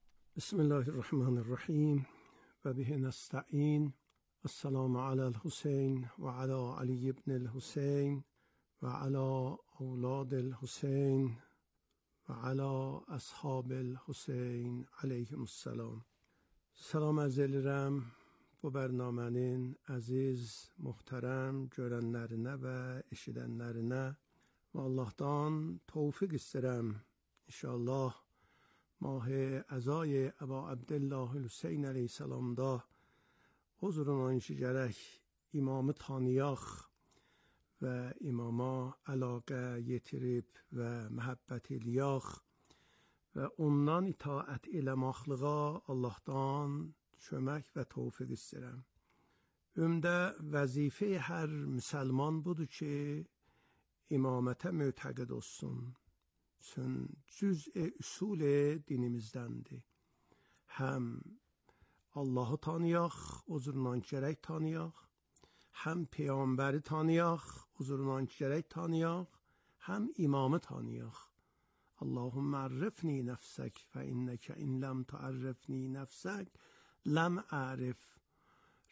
J: Bismillahirrahmanirrahim ve bihi nesta'in. Esselamu alel Hüseyin ve ala Ali ibn el-Hüseyin ve ala evladil Hüseyin ve ala ashabil Hüseyin aleyhimussalam. Salam arz edirəm bu bərnamənin əziz, muhterem görənlərinə və eşidənlərinə və Allahdan tevfik istərəm. İnşallah ماه ازای ابا عبدالله حسین علیه السلام دا حضوران شجرک امام تانیاخ و اماما علاقه یتریب و محبت لیاخ و ondan itaat ile mahlığa Allah'tan çömek ve tevfik isterim. Ümdə vəzifə hər müsəlman budur ki, imamətə mütəqid olsun. Çün cüz-i üsul dinimizdəndir. Həm Allah'ı tanıyaq, huzurundan gərək tanıyaq, həm Peyğəmbəri tanıyaq, huzurundan gərək tanıyaq, həm imamı tanıyaq. Allahümme arifni nefsek fe inneke in lem tuarrifni nefsek lem arif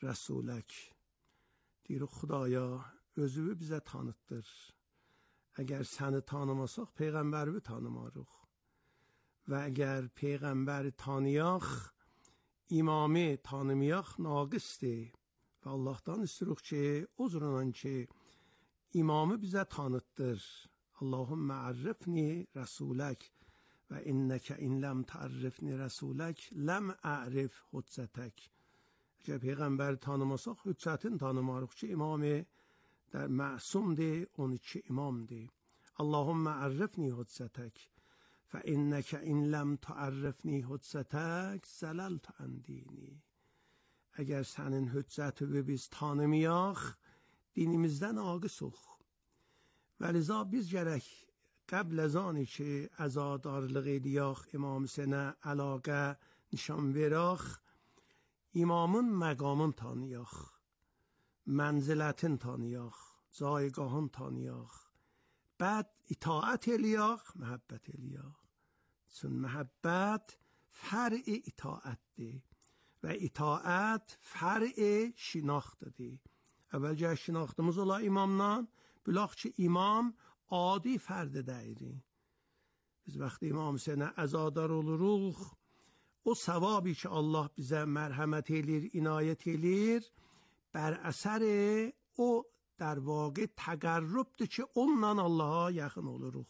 J: rəsulək. Deyirik, Xudaya, özünü bizə tanıtdır. Əgər səni tanımasaq, Peyğəmbəri tanımarıq. Və əgər Peyğəmbəri tanıyaq, imamı tanımayaq naqisdir. Və Allahdan istirik ki, o züründən ki, imamı bizə tanıtdır. Allahümmə ərrifni rəsulək və innəkə in ləm tərrifni rəsulək ləm ərif hüccətək. Əgər Peyğəmbəri tanımasaq, hüccətin tanımarıq ki, imamı در معصوم دی اون که امام دی. اللهم عرفنی حجتک فانک ان لم تعرفنی حجتک زللت عن دینی. اگر senin hüccəti biz tanımayaq, dinimizdən ağısıq. Və liza biz gərək qəbl az ani ki, əzadarlıq ediyaq, İmam Hüseynə əlaqə nişan verək, imamın məqamını tanıyaq. Mənzilətin tanıyaq, caygahın tanıyaq, bəd itaət eləyək, məhəbbət eləyək. Çün məhəbbət fər'i itaətdir və itaət fər'i şinaxtıdır. Əvvəlcə şinaxtımız ola imamdan, bilaq ki, imam adi fərdə dəyiri. Biz vaxtı İmam Hüseynə əzadar oluruq, o səvabi ki, Allah bizə mərhəmət eləyir, inayət eləyir, بر اثر او در واقع تقربdir ki, onunla Allaha yaxın oluruq.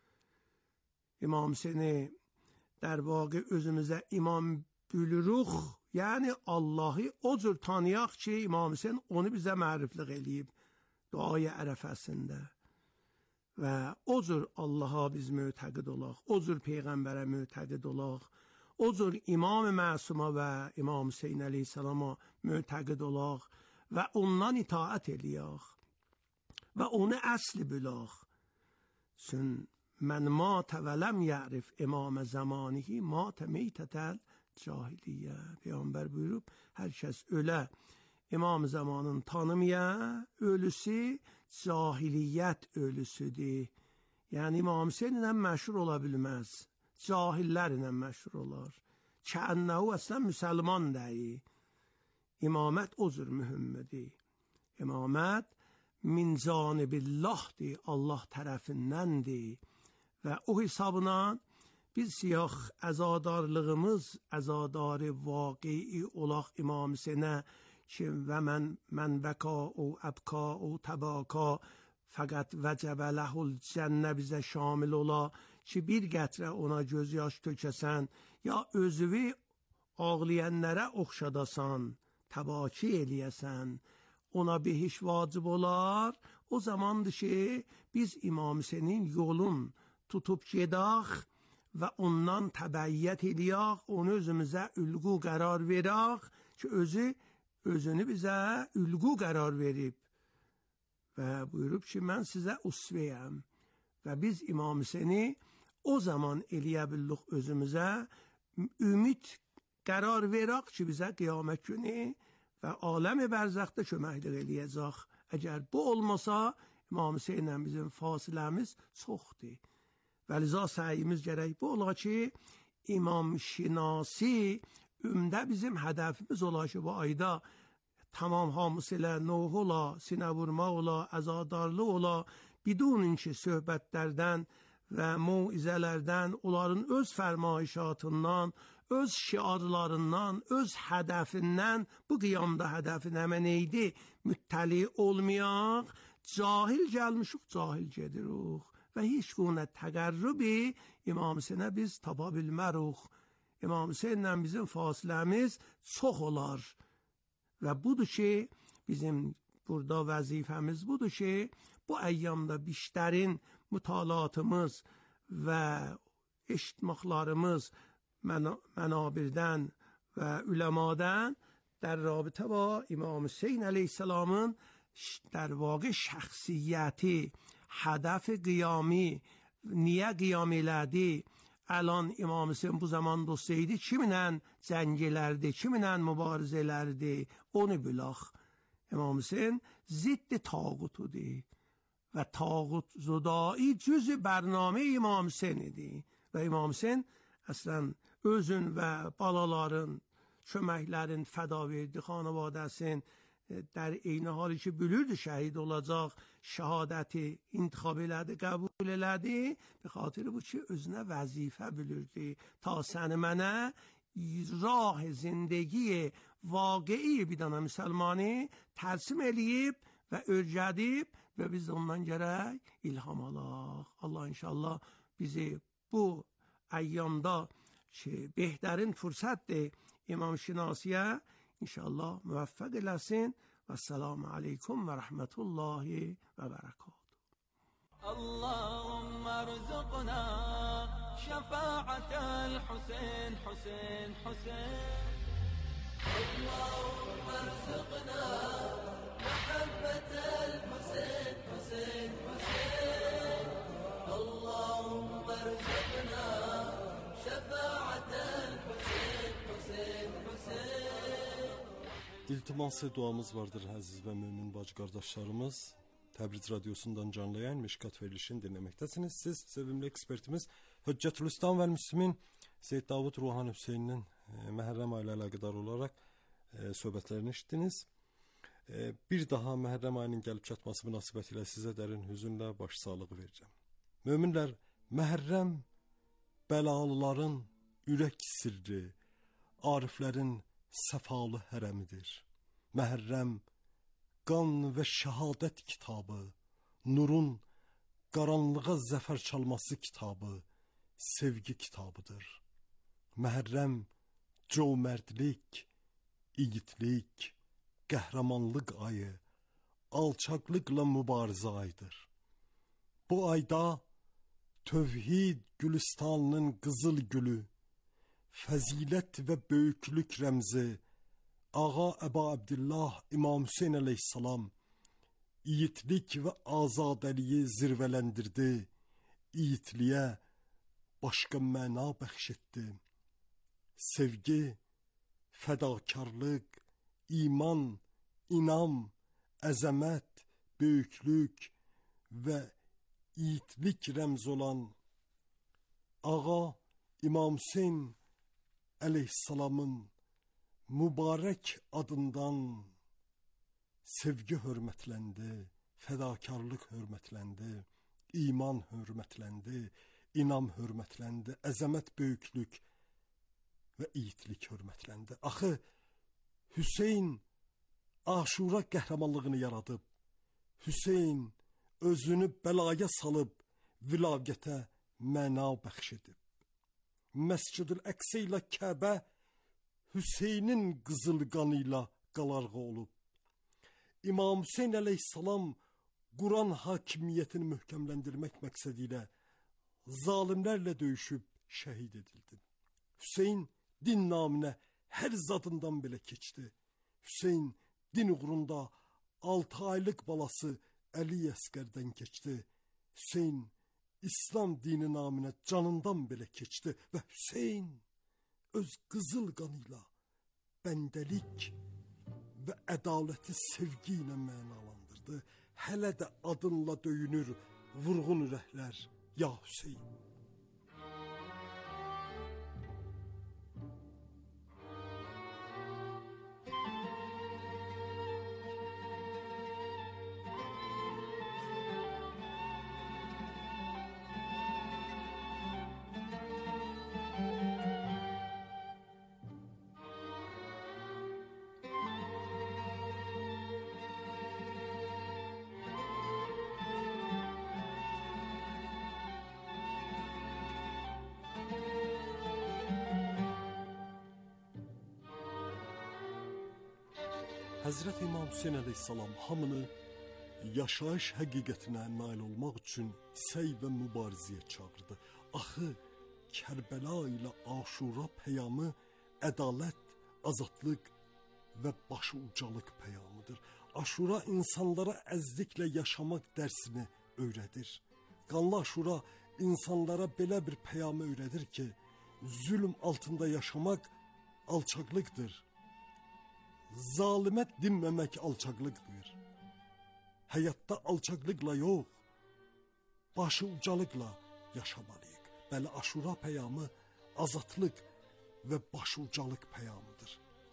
J: İmam Hüseyni در واقع özümüzə imam bilirik, yəni Allahı o cür tanıyaq ki, İmam Hüseyin onu bizə məriflik eləyib duaya ərəfəsində. Və o cür Allaha biz mütəqid olaq, o cür Peyğəmbərə mütəqid olaq, o cür İmam Məsuma və İmam Hüseyin əleyhissalama mütəqid olaq və ondan itaət eləyək və onu əsli bilək. Çün mən matə və ləm yərif imam zamanihi matə meytətəl cahiliyyə. Peyğəmbər buyurub, hər kəs ölə imam zamanını tanımaya, ölüsü cahiliyyət ölüsüdür. Yəni İmam Hüseyin ilə məşhur ola bilməz, cahillər ilə məşhur olar. Kənnəhu əslən müsəlman deyil. İmamət o cür mühümmədir. İmamət min canibillohdir, Allah tərəfindəndir. Və o hesabına biz siyah əzadarlığımız, əzadarı vaqii olaq İmam Hüseynə ki, və mən mən bəka o əbka o təbaka fəqət vəcəbə ləhul cənnə bizə şamil ola ki, bir qətrə ona göz yaş tökəsən, ya özüvi ağlayanlara oxşadasan, təbaki eləyəsən, ona behiş vacib olar, o zamandır ki, biz İmam Hüseynin yolun tutub gedək və ondan təbəyyət eləyək, onu özümüzə ülqu qərar verək ki, özü, özünü bizə ülqu qərar verib. Və buyurub ki, mən sizə usvəyəm. Və biz İmam Hüseyni o zaman eləyə bildik özümüzə, ümid qərar verək ki, bizə qiyamət günü və aləm-i bərzəxdə köməklik eləyəcək. Əgər bu olmasa, İmam Hüseynlə bizim fasiləmiz çoxdur. Və liza səyimiz gərək bu ola ki, İmam şinasi ümdə bizim hədəfimiz ola ki, bu ayda tamam hamısı ilə nuh ola, sinə vurmaq ola, əzadarlıq ola, bidunun ki, söhbətlərdən və muizələrdən, onların öz fərmayişatından, öz şiarlarından, öz hədəfindən, bu qiyamda hədəfin həmə neydi? Müttəli olmayaq, cahil gəlmişik, cahil gedirik. Və heç qunə təqərrübi İmam Hüseynə biz tapa bilmərik. İmam Hüseynlə bizim fasiləmiz çox olar. Və budur ki, bizim burada vəzifəmiz budur ki, bu əyyamda bişlərin mütalatımız və eşitməklarımız mənabirdən və üləmadan در رابطه با امام حسین علیه السلامın در واقع şəxsiyyəti, hədəf qiyami, niyə qiyam elədi? Alan İmam Hüseyin bu zaman dostuydu, kiminlə cəngilərdi, kiminlə mübarizələrdi, onu bilək. İmam Hüseyin ziddi tağutudur və tağut zudai cüzü bərnamə İmam Hüseyin idi. Və İmam Hüseyin əslən özün və balaların köməklərin fəda verdi xanavadəsin. در این حالی که بلود شهید olacaq, şəhadəti intikhab elədi, qəbul elədi, به خاطر bu ki özünə vəzifə bilirdi ta səni mənə rah zindگی واقعی bir dana müsəlmanı tərsim eləyib və öyrədib və biz ondan gərək ilham alaq. Allah inşallah bizi bu əyyamda ki بهترین فرصتdir imam şinasiyə İnşallah müvəffəq eləsin və selamu aleykum və rəhmətullahi və bərəkatuhu.
E: اللهم ارزقنا شفاعة الحسين حسين حسين اللهم ارزقنا محبة الحسين حسين حسين اللهم ارزقنا شفاعة الحسين حسين حسين.
G: İltiması duamız vardır əziz və mömin bacı qardaşlarımız. Təbriz radiosundan canlı yayın Mişkat verilişini dinləməkdəsiniz. Siz sevimli ekspertimiz Hüccətülislam və Müslümin Seyyid Davud Ruhan Hüseyninin e, Məhərrəm ayı ilə əlaqədar olaraq e, söhbətlərini işitdiniz. E, bir daha Məhərrəm ayının gəlib çatması münasibətilə sizə dərin hüzünlə başsağlığı verəcəm. Möminlər, Məhərrəm bəlalıların ürək sirri, ariflərin səfalı hərəmidir. Məhərrəm qan və şəhadət kitabı, nurun qaranlığa zəfər çalması kitabı, sevgi kitabıdır. Məhərrəm cömərdlik, igidlik, qəhrəmanlıq ayı, alçaqlıqla mübarizə ayıdır. Bu ayda tövhid gülüstanının qızıl gülü, fəzilət və böyüklük rəmzi Ağa Əba Abdillah İmam Hüseyn əleyhissalam yiğitlik və azadəliyi zirvələndirdi, yiğitliyə başqa məna bəxş etdi. Sevgi, fədakarlıq, iman, inam, əzəmət, böyüklük və yiğitlik rəmzi olan Ağa İmam Hüseyn əleyhissalamın mübarək adından sevgi hörmətləndi, fədakarlıq hörmətləndi, iman hörmətləndi, inam hörmətləndi, əzəmət, böyüklük və yiğitlik hörmətləndi. Axı Hüseyn Aşura qəhrəmanlığını yaradıb, Hüseyn özünü bəlaya salıb, vilayətə məna bəxş edib. Məscid-ül Əqsə ilə Kəbə Hüseynin qızıl qanı ilə qalarğa olub. İmam Hüseyn əleyhissalam Quran hakimiyyətini möhkəmləndirmək məqsədi ilə zalimlərlə döyüşüb şəhid edildi. Hüseyn din naminə hər zadından belə keçdi. Hüseyn din uğrunda altı aylıq balası Əli Əsgərdən keçdi. Hüseyn İslam dini naminə canından belə keçdi və Hüseyn öz qızıl qanıyla bəndəlik və ədaləti sevgi ilə mənalandırdı. Hələ də adınla döyünür vurğun ürəklər, ya Hüseyn. Həzrət İmam Hüseyn əleyhissalam hamını yaşayış həqiqətinə nail olmaq üçün səy və mübarizəyə çağırdı. Axı Kərbəla ilə Aşura peyamı ədalət, azadlıq və başı ucalıq peyamıdır. Aşura insanlara əzliklə yaşamaq dərsini öyrədir. Qanlı Aşura insanlara belə bir peyamı öyrədir ki, zülm altında yaşamaq alçaqlıqdır. Zalimət dinməmək alçaqlıqdır. Həyatda alçaqlıqla yox, başı ucalıqla yaşamalıyıq. Bəli, Aşura peyamı azadlıq və başı ucalıq peyamıdır.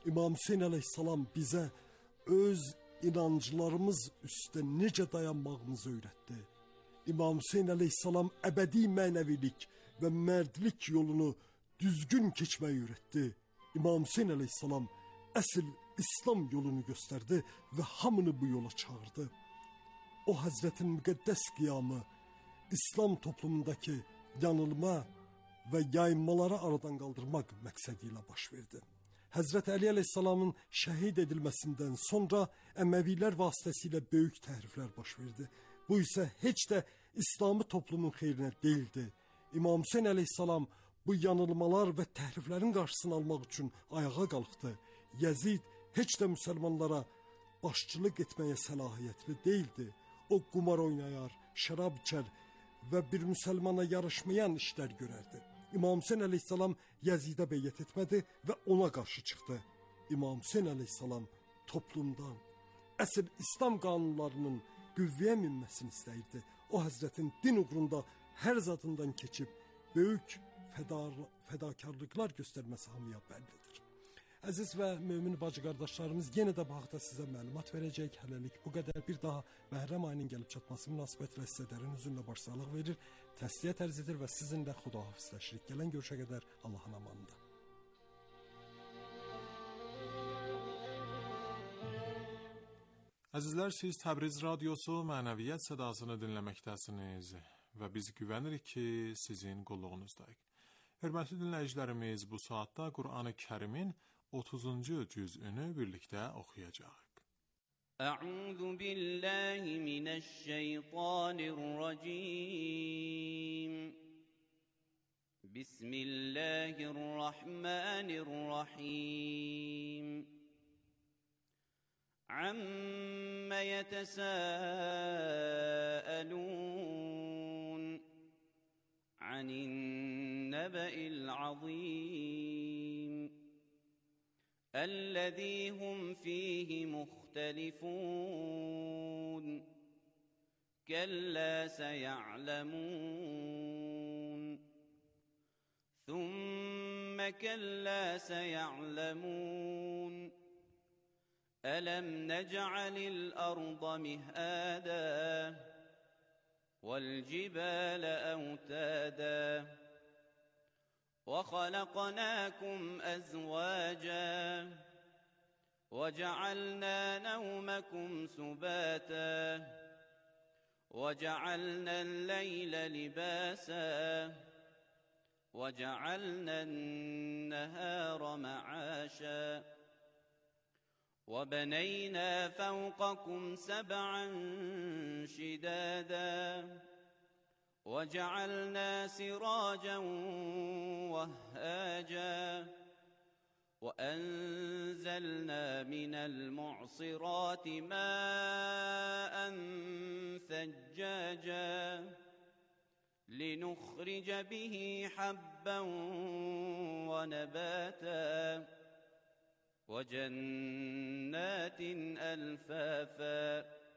G: İmam Hüseyin əleyhissalam bizə öz inanclarımız üstə necə dayanmağımızı öyrətdi. İmam Hüseyin əleyhissalam əbədi mənəvilik və mərdlik yolunu düzgün keçməyi öyrətdi. İmam Hüseyin əleyhissalam əsl İslam yolunu göstərdi və hamını bu yola çağırdı. O Həzrətin müqəddəs qiyamı İslam toplumundakı yanılma və yayınmaları aradan qaldırmaq məqsədi ilə baş verdi. Həzrət Əli əleyhissalamın şəhid edilməsindən sonra Əməvilər vasitəsilə böyük təhriflər baş verdi. Bu isə heç də İslami toplumun xeyrinə deyildi. İmam Hüseyin əleyhissalam bu yanılmalar və təhriflərin qarşısını almaq üçün ayağa qalxdı. Yəzid heç də müsəlmanlara başçılıq etməyə səlahiyyətli deyildi. O qumar oynayar, şərab içər və bir müsəlmana yarışmayan işlər görərdi. İmam Hüseyin əleyhissalam Yəzidə beyyət etmədi və ona qarşı çıxdı. İmam Hüseyin əleyhissalam toplumdan əsl İslam qanunlarının qüvvəyə minməsini istəyirdi. O Həzrətin din uğrunda hər zadından keçib böyük fədar, fədakarlıqlar göstərməsi hamıya bəllidir. Əziz və mömin bacı qardaşlarımız, yenə də bu haqda sizə məlumat verəcək. Hələlik bu qədər. Bir daha Bəhram ayının gəlib çatması münasibətilə sizə dərin üzünlə başsağlıq verir, təsliyyət ərz edir və sizinlə xudahafizləşirik. Gələn görüşə qədər Allahın amanında.
A: Əzizlər, siz Təbriz Radiosu mənəviyyət sədasını dinləməkdəsiniz və biz güvənirik ki, sizin qulluğunuzdayıq. Hörmətli dinləyicilərimiz, bu saatda Qur'an-ı Kərimin otuzuncu cüzünü birlikdə oxuyacağıq.
K: Ə'udhu billahi mineşşeytanirracim. Bismillahirrahmanirrahim. Amma yetesâelûn anin nebe'il azîm. الذي هم فيه مختلفون كلا سيعلمون ثم كلا سيعلمون ألم نجعل الأرض مهادا والجبال أوتادا وخلقناكم أزواجا وجعلنا نومكم سباتا وجعلنا الليل لباسا وجعلنا النهار معاشا وبنينا فوقكم سبعا شدادا وجعلنا سراجا وهاجا وأنزلنا من المعصرات ماء ثجاجا لنخرج به حبا ونباتا وجنات ألفافا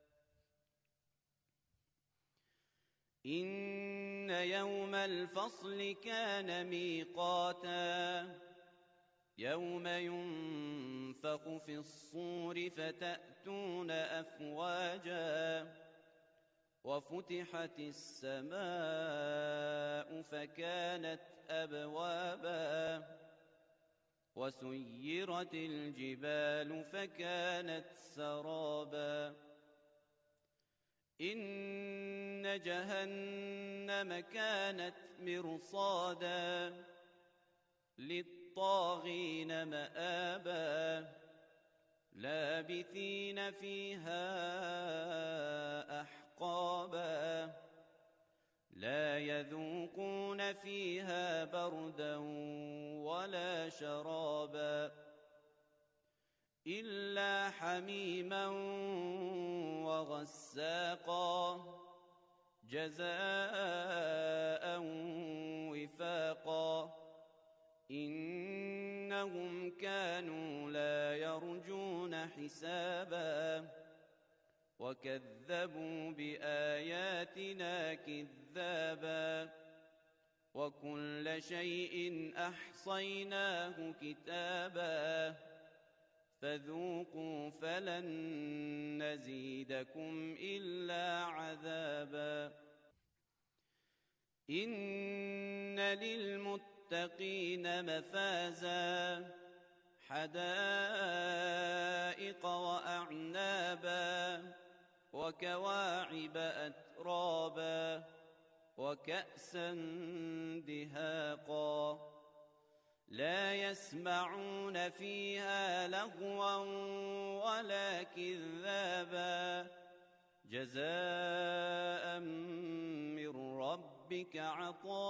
K: إن يوم الفصل كان ميقاتا يوم ينفخ في الصور فتأتون أفواجا وفتحت السماء فكانت أبوابا وسيرت الجبال فكانت سرابا إن جهنم كانت مرصادا للطاغين مآبا لابثين فيها أحقابا لا يذوقون فيها بردا ولا شرابا إلا حميما وغساقا جزاء وفاقا إنهم كانوا لا يرجون حسابا وكذبوا بآياتنا كذابا وكل شيء أحصيناه كتابا فذوقوا فلن نزيدكم إلا عذابا إن للمتقين مفازا حدائق وأعنابا وكواعب أترابا وكأسا دهاقا لا يسمعون فيها لغوا ولا كذابا جزاء من ربك عطاء